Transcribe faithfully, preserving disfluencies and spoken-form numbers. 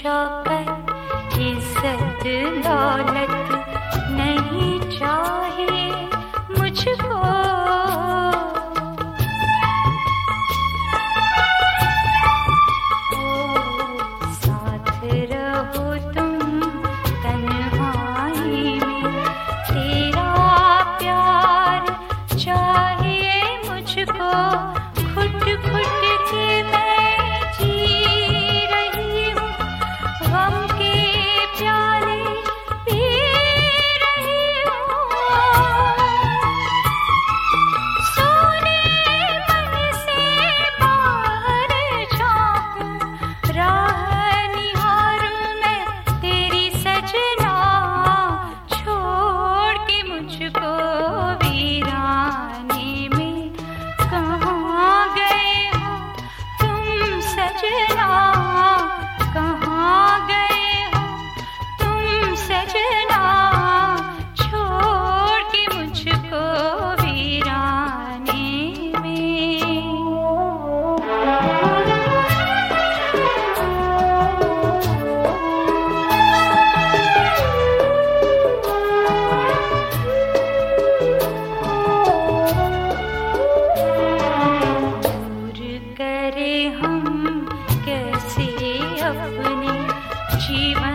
शौकत इज्जत दौलत नहीं चाहिए मुझको। साथ रहो तुम तन्हाई में, तेरा प्यार चाहिए मुझको। घुट घुट के मैं जी रही हूँ, गम के प्याले पी रही हूँ। सोने मन से बाहर झांकूं, राह निहारूं मैं तेरी सजना। छोड़ के मुझको वीराने में कहाँ गए हो तुम सजना, कहाँ गए हो तुम सजना। छोड़ के मुझको वीराने में। दूर करे हम कैसे अपने जीवन